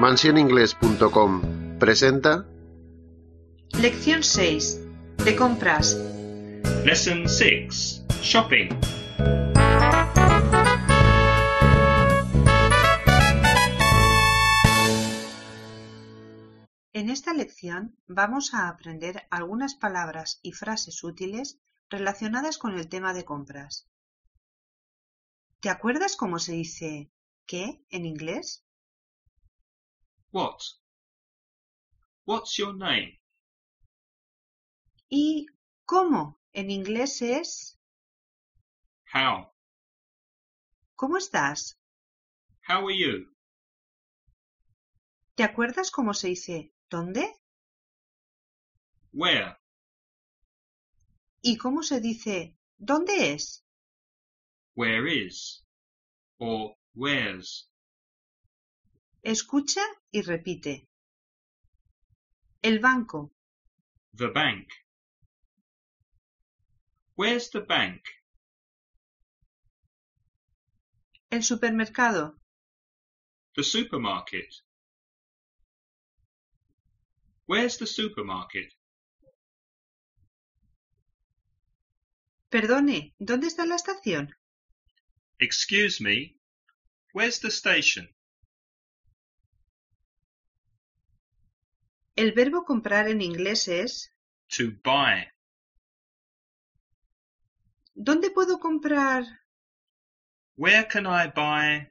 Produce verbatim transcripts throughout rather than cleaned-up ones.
mansión inglés punto com presenta Lección seis. De compras. Lesson six. Shopping. En esta lección vamos a aprender algunas palabras y frases útiles relacionadas con el tema de compras. ¿Te acuerdas cómo se dice ¿qué en inglés? What? What's your name? ¿Y cómo en inglés es How? ¿cómo estás? How are you? ¿Te acuerdas cómo se dice ¿dónde? Where? ¿Y cómo se dice ¿dónde es? Where is? Or where's? Escucha y repite. El banco. The bank. Where's the bank? El supermercado. The supermarket. Where's the supermarket? Perdone, ¿dónde está la estación? Excuse me, where's the station? El verbo comprar en inglés es To buy. ¿dónde puedo comprar? Where can I buy?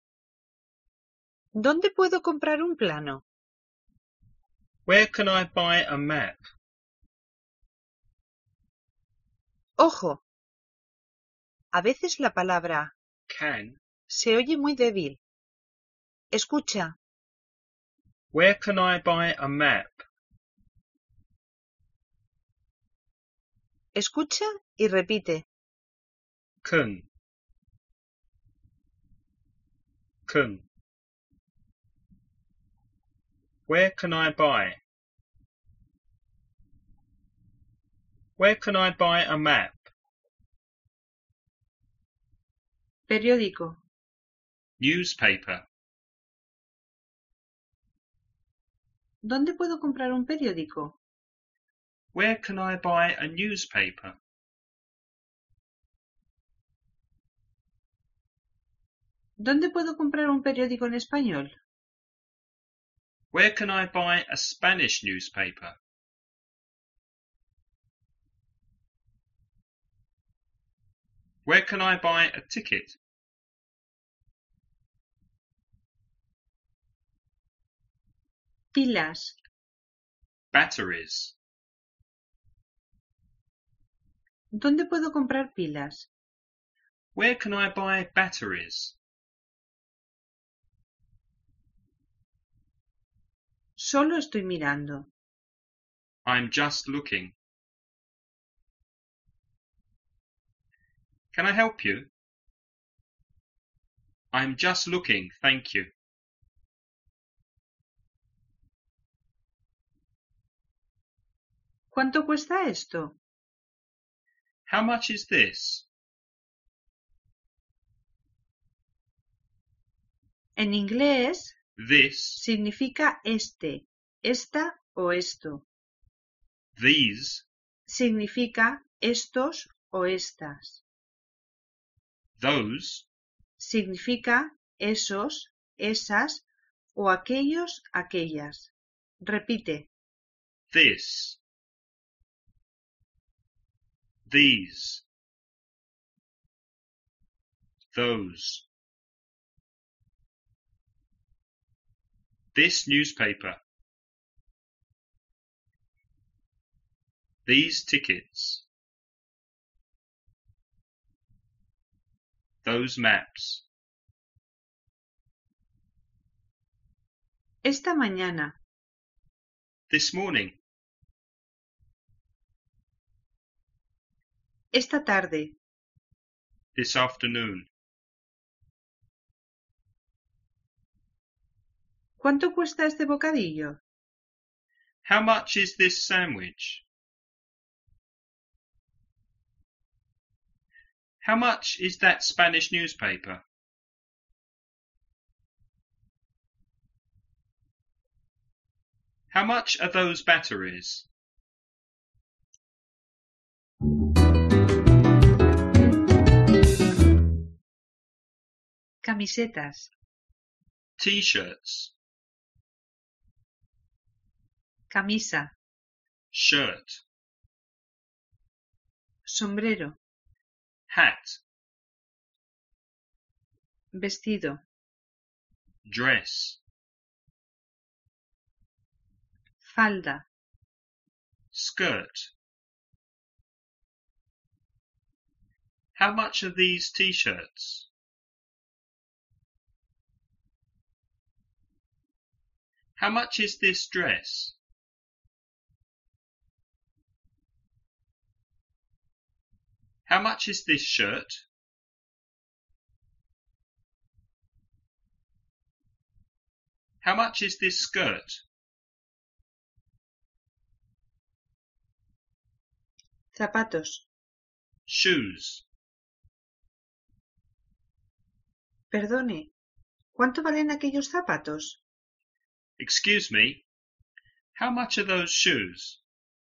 ¿Dónde puedo comprar un plano? Where can I buy a map? Ojo. A veces la palabra Can. se oye muy débil. Escucha. Where can I buy a map? Escucha y repite. Can. Can. Where can I buy? Where can I buy a map? Periódico. Newspaper. ¿Dónde puedo comprar un periódico? Where can I buy a newspaper? ¿Dónde puedo comprar un periódico en español? Where can I buy a Spanish newspaper? Where can I buy a ticket? Pilas. Batteries. ¿Dónde puedo comprar pilas? Where can I buy batteries? Solo estoy mirando. I'm just looking. Can I help you? I'm just looking, thank you. ¿Cuánto cuesta esto? How much is this? En inglés This, significa este, esta o esto. these, Significa estos o estas. those, Significa esos, esas o aquellos, aquellas. Repite. this, these, those. This newspaper. These tickets. Those maps. Esta mañana. This morning. Esta tarde. This afternoon. ¿Cuánto cuesta este bocadillo? How much is this sandwich? How much is that Spanish newspaper? How much are those batteries? Camisetas, T-shirts, camisa, shirt, sombrero, hat, vestido, dress, falda, skirt. How much are these T-shirts? How much is this dress? How much is this shirt? How much is this skirt? zapatos. Shoes. Perdone, ¿cuánto valen aquellos zapatos? Excuse me, how much are those shoes?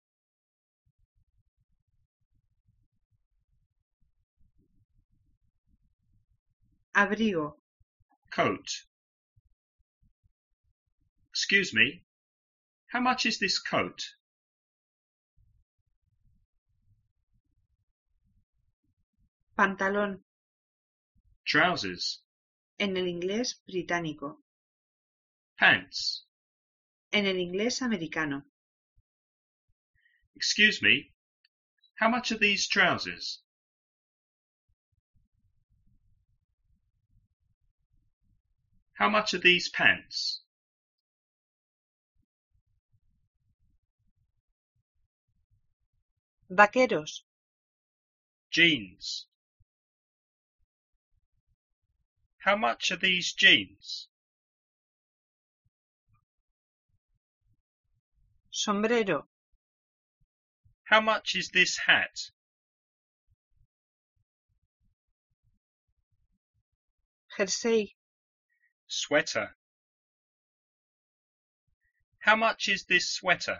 Abrigo, Coat. Excuse me, how much is this coat? pantalón, Trousers. en el inglés británico, Pants. en el inglés americano. Excuse me, how much are these trousers? How much are these pants? Vaqueros, Jeans. How much are these jeans? sombrero, How much is this hat? jersey, Sweater. How much is this sweater?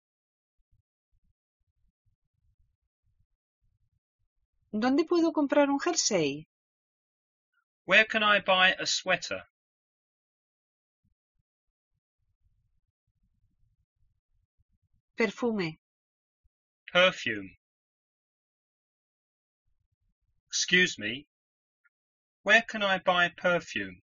¿dónde puedo comprar un jersey? Where can I buy a sweater? Perfume, Perfume. Excuse me, where can I buy perfume?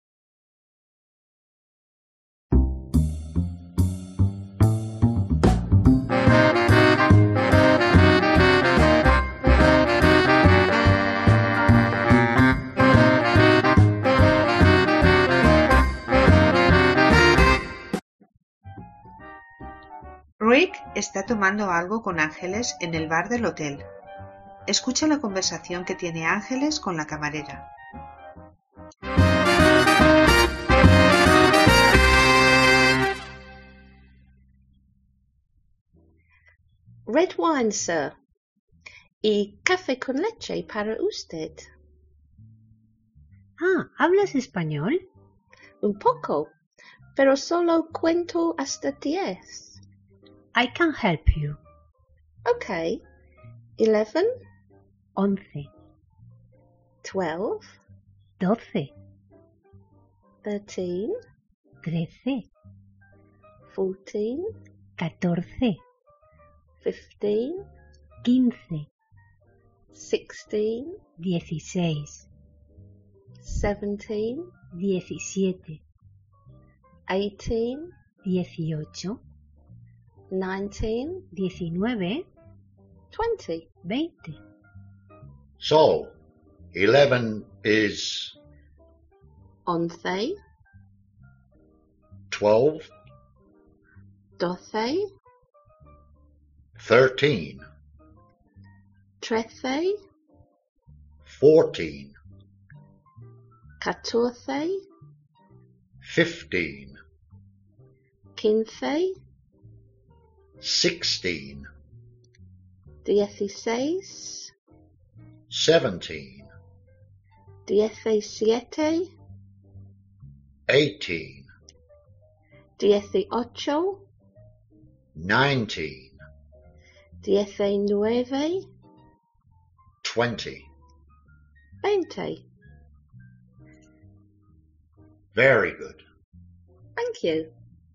Rick está tomando algo con Ángeles en el bar del hotel. Escucha la conversación que tiene Ángeles con la camarera. Red wine, sir. Y café con leche para usted. Ah, ¿hablas español? Un poco, pero solo cuento hasta diez. I can help you. Okay. Eleven, Once, twelve, doce, thirteen, trece, fourteen, catorce, fifteen, quince, sixteen, dieciséis, seventeen, diecisiete, eighteen, dieciocho, nineteen, diecinueve, twenty. veinte. So, eleven is Once, twelve, doce, thirteen, trece, fourteen, catorce, fifteen, quince, sixteen, dieciséis, seventeen, diecisiete, eighteen, dieciocho, nineteen, diecinueve, twenty. veinte. Very good. Thank you.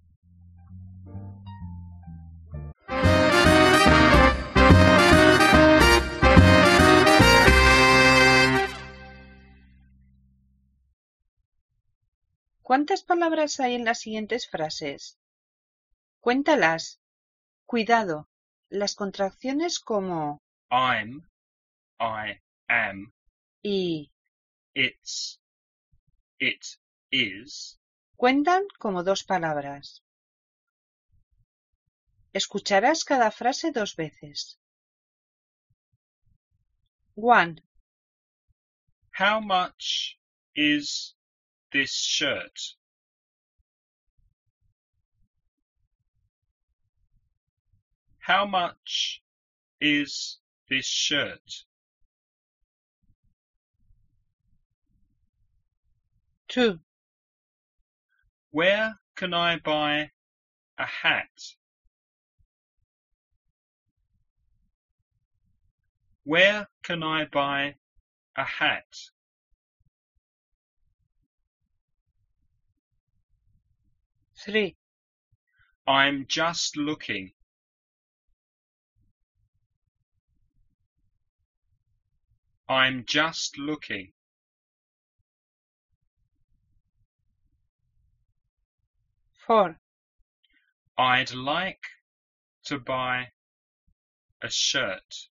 ¿Cuántas palabras hay en las siguientes frases? Cuéntalas. Cuidado, las contracciones como I'm, I am, y it's, it is, cuentan como dos palabras. Escucharás cada frase dos veces. One. how much is this shirt? How much is this shirt? Two. Where can I buy a hat? Where can I buy a hat? Three. I'm just looking. I'm just looking. Four. I'd like to buy a shirt.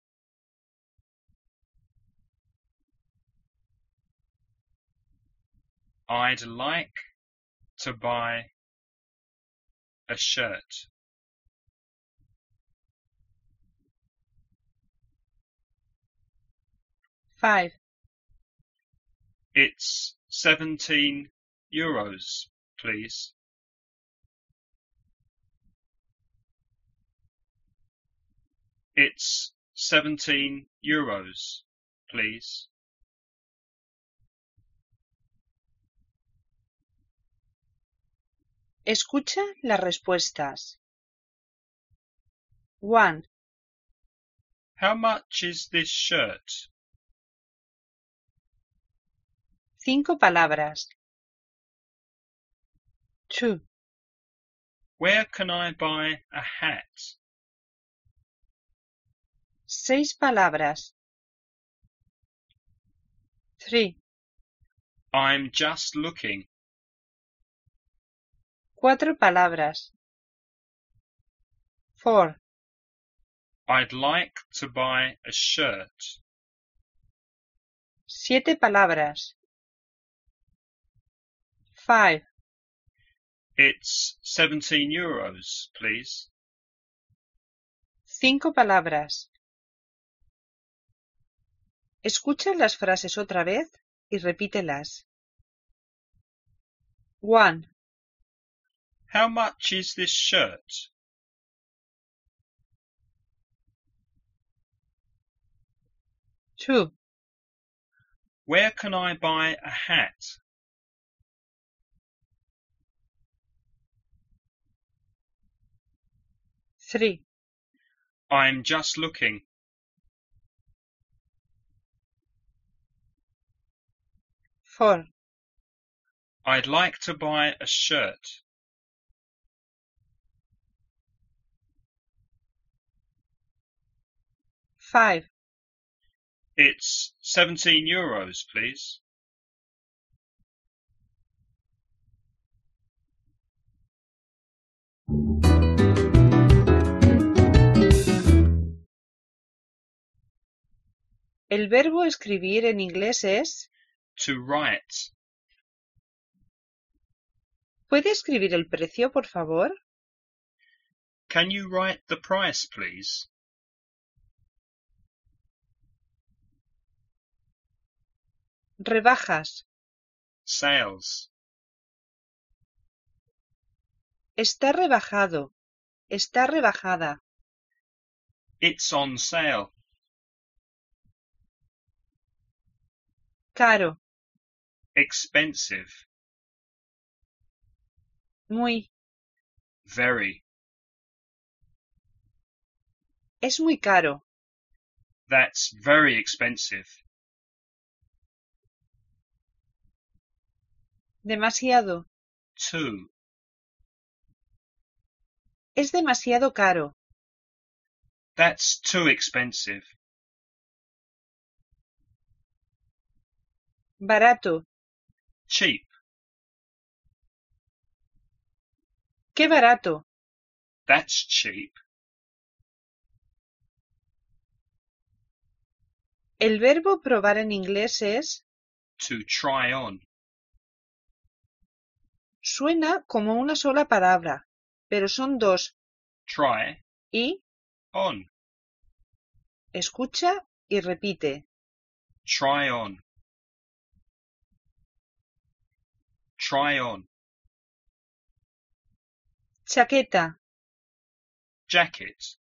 I'd like to buy a shirt. Five. It's seventeen euros, please. It's seventeen euros, please. Escucha las respuestas. One. How much is this shirt? Cinco palabras. Two. Where can I buy a hat? Seis palabras. Three. I'm just looking. Cuatro palabras. Four. I'd like to buy a shirt. Siete palabras. Five. It's seventeen euros, please. Cinco palabras. Escucha las frases otra vez y repítelas. One. How much is this shirt? Two. Where can I buy a hat? Three. I'm just looking. Four. I'd like to buy a shirt. Five. It's seventeen euros, please. El verbo escribir en inglés es To write. ¿Puede escribir el precio, por favor? Can you write the price, please? Rebajas. Sales. Está rebajado. Está rebajada. It's on sale. Caro. Expensive. Muy. Very. Es muy caro. That's very expensive. Demasiado. Too. Es demasiado caro. That's too expensive. Barato. Cheap. ¡Qué barato! That's cheap. El verbo probar en inglés es To try on. suena como una sola palabra, pero son dos. Try Y on. escucha y repite. Try on. Try on. Chaqueta. Jacket.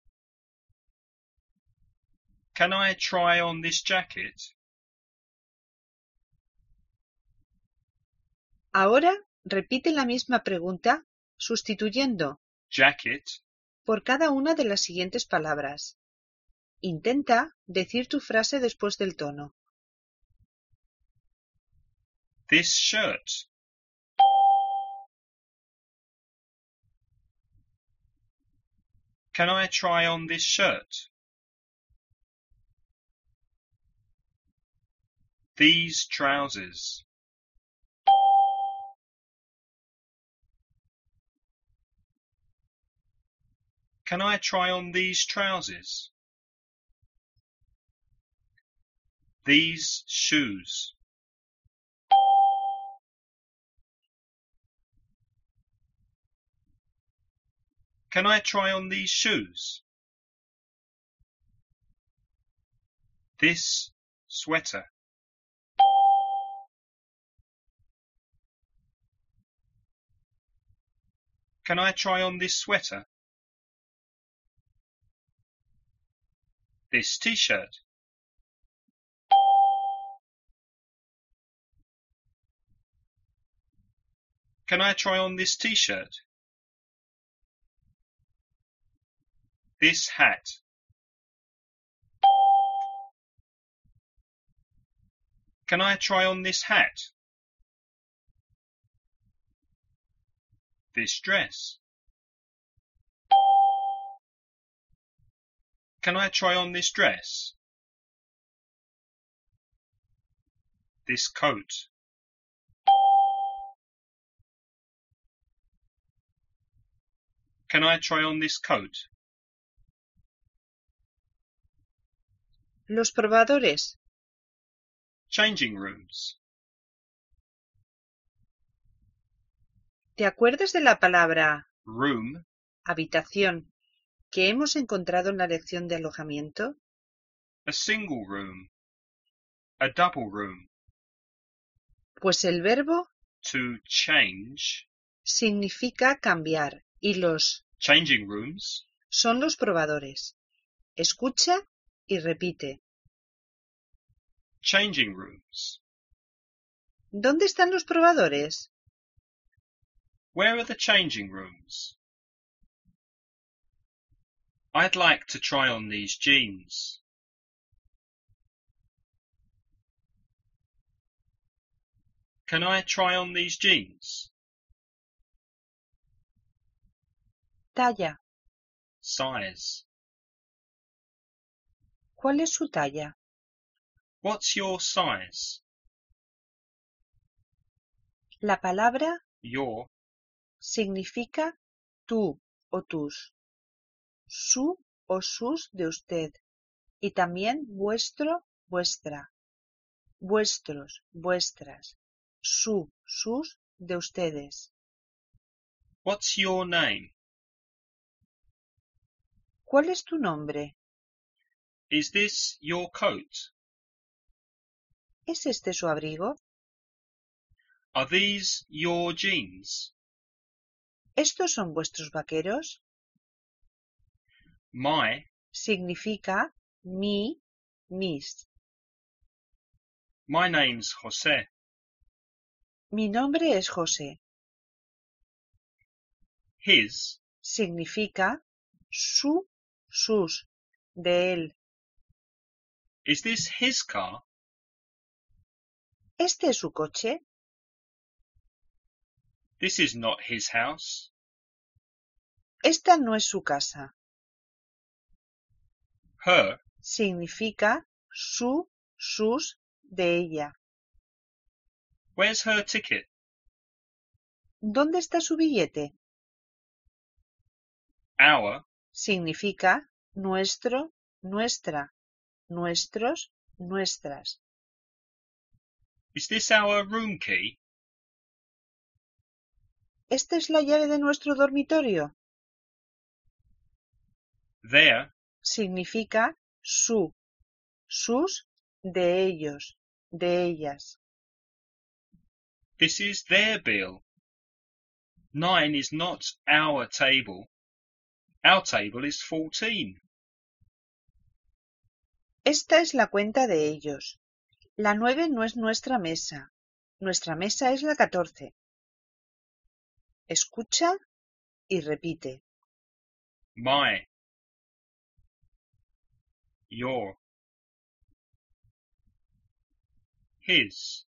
Can I try on this jacket? Ahora repite la misma pregunta sustituyendo Jacket. por cada una de las siguientes palabras. Intenta decir tu frase después del tono. This shirt. Can I try on this shirt? These trousers. Can I try on these trousers? These shoes. Can I try on these shoes? This sweater. Can I try on this sweater? This t-shirt. Can I try on this t-shirt? This hat. Can I try on this hat? This dress. Can I try on this dress? This coat. Can I try on this coat? Los probadores. Changing rooms. ¿Te acuerdas de la palabra Room. habitación que hemos encontrado en la lección de alojamiento? A single room. A double room. Pues el verbo To change. significa cambiar y los Changing rooms. son los probadores. Escucha y repite. Changing rooms. ¿Dónde están los probadores? Where are the changing rooms? I'd like to try on these jeans. Can I try on these jeans? Talla. Size. ¿Cuál es su talla? What's your size? La palabra Your. significa tú o tus, su o sus de usted, y también vuestro, vuestra, vuestros, vuestras, su, sus de ustedes. What's your name? ¿Cuál es tu nombre? Is this your coat? ¿Es este su abrigo? Are these your jeans? ¿Estos son vuestros vaqueros? My. Significa mi, mis. My name's Jose. Mi nombre es José. His. Significa su, sus, de él. Is this his car? ¿Este es su coche? This is not his house. Esta no es su casa. Her Significa su, sus, de ella. Where's her ticket? ¿Dónde está su billete? Our Significa nuestro, nuestra, nuestros, nuestras. Is this our room key? ¿Esta es la llave de nuestro dormitorio? Their Significa su, sus, de ellos, de ellas. This is their bill. Nine is not our table. Our table is fourteen. Esta es la cuenta de ellos. La nueve no es nuestra mesa. Nuestra mesa es la catorce. Escucha y repite. My. Your. His.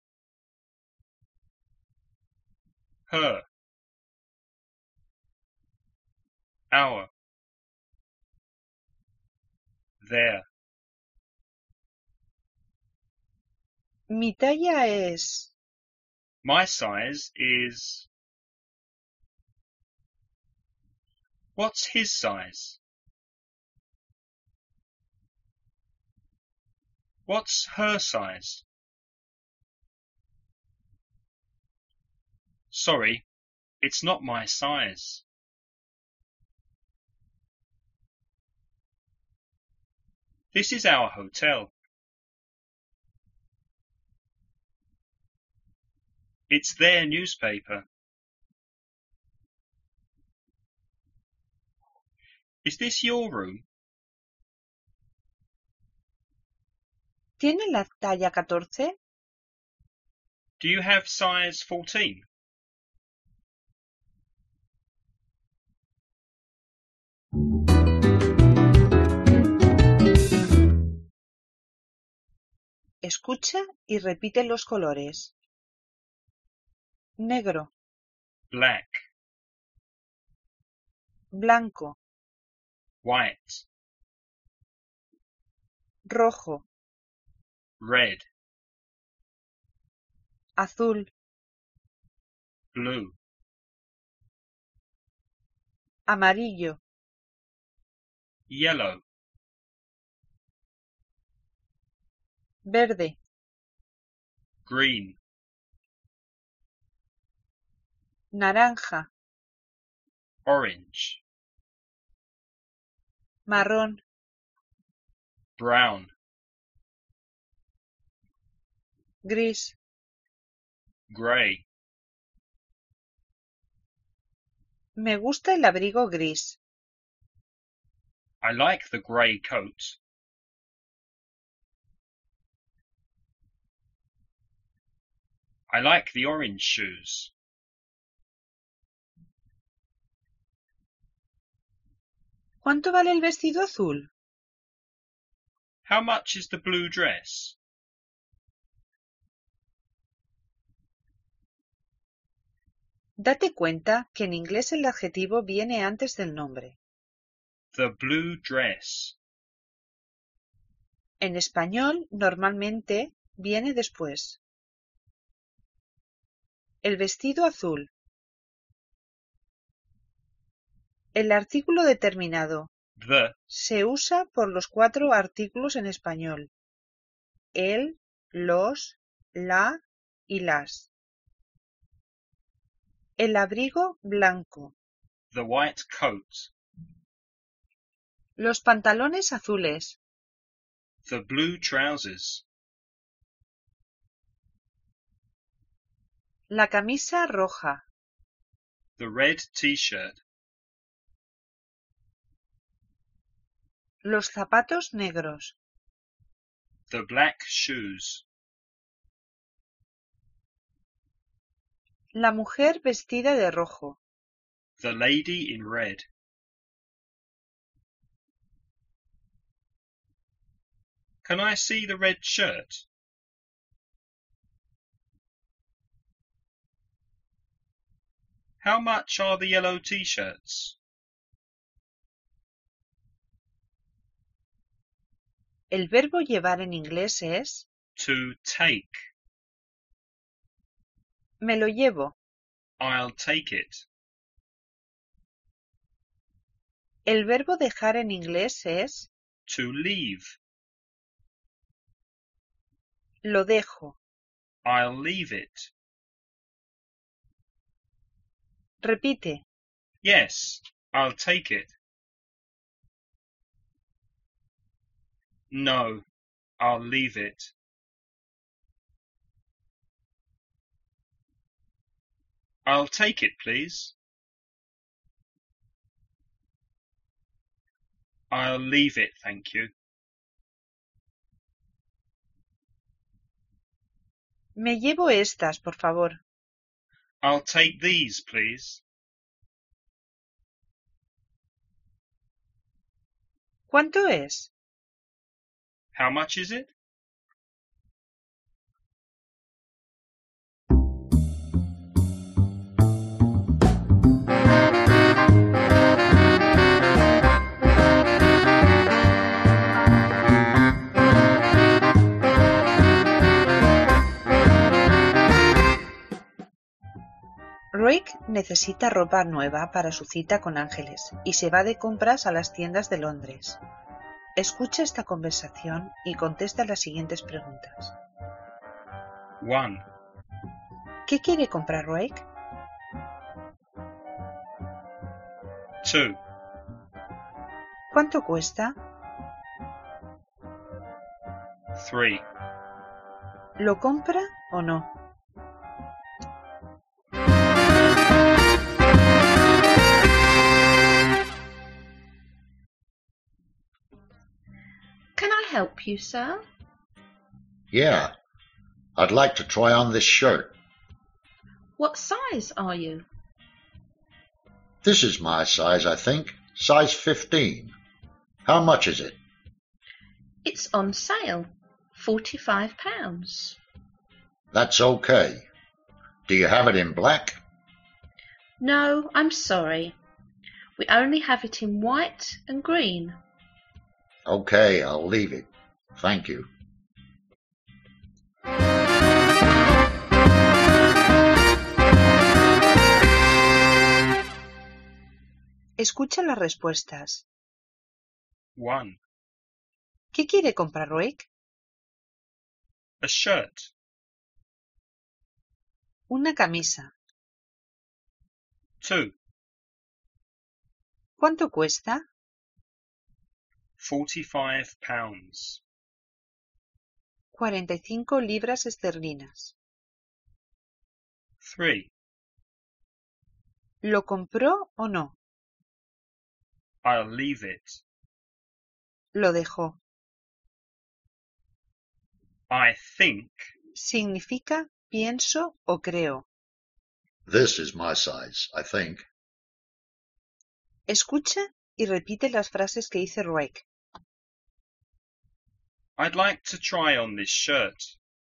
Her. Our. Their. Mi talla es... My size is... What's his size? What's her size? Sorry, it's not my size. This is our hotel. It's their newspaper. Is this your room? ¿Tiene la talla catorce? Do you have size fourteen? Escucha y repite los colores. Negro, Black, blanco, white, rojo, red, azul, blue, amarillo, yellow, verde, green, naranja, orange, marrón, brown, gris, grey. Me gusta el abrigo gris. I like the grey coat. I like the orange shoes. ¿Cuánto vale el vestido azul? How much is the blue dress? Date cuenta que en inglés el adjetivo viene antes del nombre. The blue dress. En español, normalmente, viene después. El vestido azul. El artículo determinado The se usa por los cuatro artículos en español: el, los, la y las. El abrigo blanco. the white coat. Los pantalones azules. The blue trousers. La camisa roja. The red t-shirt. Los zapatos negros. The black shoes. La mujer vestida de rojo. The lady in red. Can I see the red shirt? How much are the yellow t-shirts? El verbo llevar en inglés es To take. me lo llevo. I'll take it. El verbo dejar en inglés es To leave. lo dejo. I'll leave it. Repite. Yes, I'll take it. No, I'll leave it. I'll take it, please. I'll leave it, thank you. Me llevo estas, por favor. I'll take these, please. ¿Cuánto es? How much is it? Roig necesita ropa nueva para su cita con Ángeles y se va de compras a las tiendas de Londres. Escucha esta conversación y contesta las siguientes preguntas. One. ¿Qué quiere comprar Roig? Two. ¿Cuánto cuesta? Three. ¿Lo compra o no? Can I help you, sir? Yeah. I'd like to try on this shirt. What size are you? This is my size, I think. Size fifteen. How much is it? It's on sale. Forty-five pounds. That's okay. Do you have it in black? No, I'm sorry. We only have it in white and green. Okay, I'll leave it. Thank you. Escucha las respuestas. One. ¿Qué quiere comprar Roig? A shirt. Una camisa. Two. ¿Cuánto cuesta? Forty-five pounds. cuarenta y cinco libras esterlinas. Three. ¿Lo compró o no? I'll leave it. Lo dejó. I think. Significa pienso o creo. This is my size, I think. Escucha y repite las frases que dice Roig. I'd like to try on this shirt.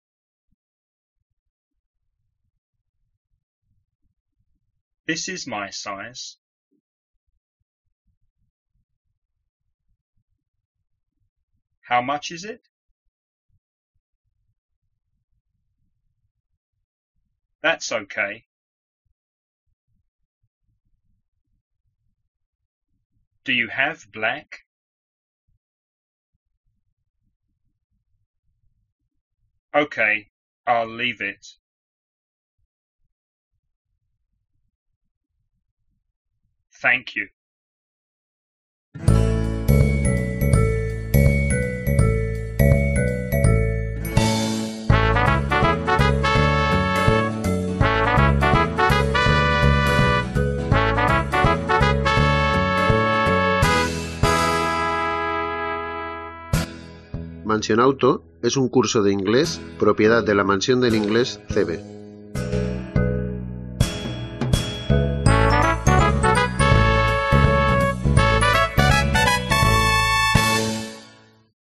This is my size. How much is it? That's okay. Do you have black? Okay, I'll leave it. Thank you. Mansión Auto es un curso de inglés propiedad de la Mansión del Inglés C B.